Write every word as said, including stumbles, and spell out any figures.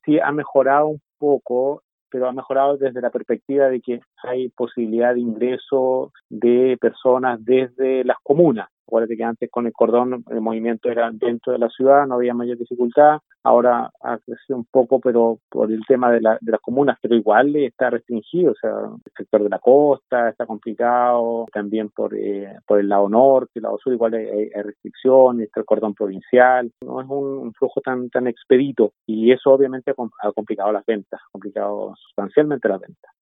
sí ha mejorado un poco, pero ha mejorado desde la perspectiva de que hay posibilidad de ingreso de personas desde las comunas. Acuérdate que antes con el cordón el movimiento era dentro de la ciudad, no había mayor dificultad. Ahora ha crecido un poco, pero por el tema de, la, de las comunas, pero igual está restringido. O sea, el sector de la costa está complicado, también por eh, por el lado norte, el lado sur igual hay, hay restricciones, está el cordón provincial. No es un, un flujo tan tan expedito y eso obviamente ha, ha complicado las ventas, ha complicado sustancialmente las ventas.